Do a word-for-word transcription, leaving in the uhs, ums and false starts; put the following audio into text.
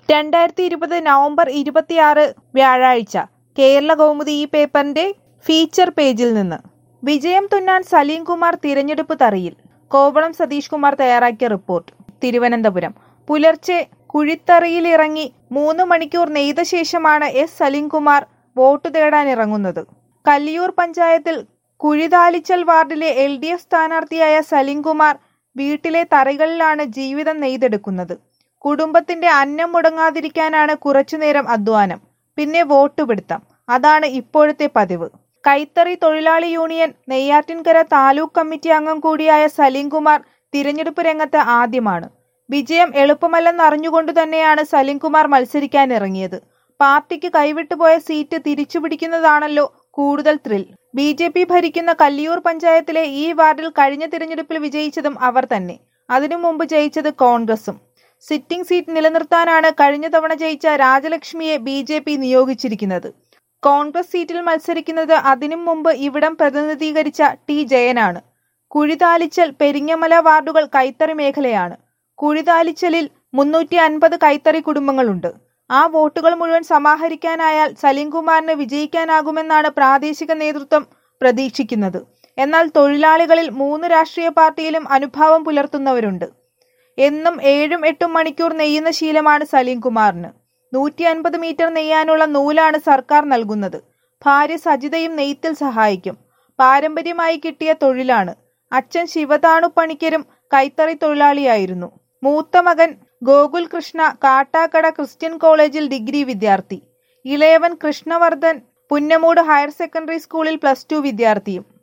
രണ്ടായിരത്തി ഇരുപത് നവംബർ ഇരുപത്തിയാറ് വ്യാഴാഴ്ച കേരള കൗമുദി ഈ പേപ്പറിന്റെ ഫീച്ചർ പേജിൽ നിന്ന് വിജയം തുന്നാൻ സലീം കുമാർ തിരഞ്ഞെടുപ്പ് തറിയിൽ. കോവളം സതീഷ് കുമാർ തയ്യാറാക്കിയ റിപ്പോർട്ട്. തിരുവനന്തപുരം പുലർച്ചെ കുഴിത്തറിയിലിറങ്ങി മൂന്ന് മണിക്കൂർ നെയ്ത ശേഷമാണ് എസ് സലീംകുമാർ വോട്ട് തേടാനിറങ്ങുന്നത്. കല്ലിയൂർ പഞ്ചായത്തിൽ കുഴിതാലിച്ചൽ വാർഡിലെ എൽ ഡി എഫ് സ്ഥാനാർത്ഥിയായ സലീംകുമാർ വീട്ടിലെ തറികളിലാണ് ജീവിതം നെയ്തെടുക്കുന്നത്. കുടുംബത്തിന്റെ അന്നം മുടങ്ങാതിരിക്കാനാണ് കുറച്ചുനേരം അധ്വാനം, പിന്നെ വോട്ട് പിടുത്തം. അതാണ് ഇപ്പോഴത്തെ പതിവ്. കൈത്തറി തൊഴിലാളി യൂണിയൻ നെയ്യാറ്റിൻകര താലൂക്ക് കമ്മിറ്റി അംഗം കൂടിയായ സലീംകുമാർ തിരഞ്ഞെടുപ്പ് രംഗത്ത് ആദ്യമാണ്. വിജയം എളുപ്പമല്ലെന്നറിഞ്ഞുകൊണ്ടു തന്നെയാണ് സലീംകുമാർ മത്സരിക്കാനിറങ്ങിയത്. പാർട്ടിക്ക് കൈവിട്ടുപോയ സീറ്റ് തിരിച്ചുപിടിക്കുന്നതാണല്ലോ കൂടുതൽ ത്രിൽ. ബി ജെ പി ഭരിക്കുന്ന കല്ലിയൂർ പഞ്ചായത്തിലെ ഈ വാർഡിൽ കഴിഞ്ഞ തിരഞ്ഞെടുപ്പിൽ വിജയിച്ചതും അവർ തന്നെ. അതിനു മുമ്പ് ജയിച്ചത് കോൺഗ്രസും. സിറ്റിംഗ് സീറ്റ് നിലനിർത്താനാണ് കഴിഞ്ഞ തവണ ജയിച്ച രാജലക്ഷ്മിയെ ബി ജെ പി നിയോഗിച്ചിരിക്കുന്നത്. കോൺഗ്രസ് സീറ്റിൽ മത്സരിക്കുന്നത് അതിനും മുമ്പ് ഇവിടം പ്രതിനിധീകരിച്ച ടി ജയനാണ്. കുഴിതാലിച്ചൽ, പെരിങ്ങമല വാർഡുകൾ കൈത്തറി മേഖലയാണ്. കുഴിതാലിച്ചലിൽ മുന്നൂറ്റി അൻപത് കൈത്തറി കുടുംബങ്ങളുണ്ട്. ആ വോട്ടുകൾ മുഴുവൻ സമാഹരിക്കാനായാൽ സലീംകുമാറിന് വിജയിക്കാനാകുമെന്നാണ് പ്രാദേശിക നേതൃത്വം പ്രതീക്ഷിക്കുന്നത്. എന്നാൽ തൊഴിലാളികളിൽ മൂന്ന് രാഷ്ട്രീയ പാർട്ടിയിലും അനുഭാവം പുലർത്തുന്നവരുണ്ട്. എന്നും ഏഴും എട്ടും മണിക്കൂർ നെയ്യുന്ന ശീലമാണ് സലീംകുമാറിന്. നൂറ്റി അൻപത് മീറ്റർ നെയ്യാനുള്ള നൂലാണ് സർക്കാർ നൽകുന്നത്. ഭാര്യ സജിതയും നെയ്ത്തിൽ സഹായിക്കും. പാരമ്പര്യമായി കിട്ടിയ തൊഴിലാണ്. അച്ഛൻ ശിവതാണു പണിക്കരും കൈത്തറി തൊഴിലാളിയായിരുന്നു. മൂത്ത മകൻ ഗോകുൽ കൃഷ്ണ കാട്ടാക്കട ക്രിസ്ത്യൻ കോളേജിൽ ഡിഗ്രി വിദ്യാർത്ഥി. ഇളയവൻ കൃഷ്ണവർദ്ധൻ പുന്നമൂട് ഹയർ സെക്കൻഡറി സ്കൂളിൽ പ്ലസ് ടു വിദ്യാർത്ഥിയും.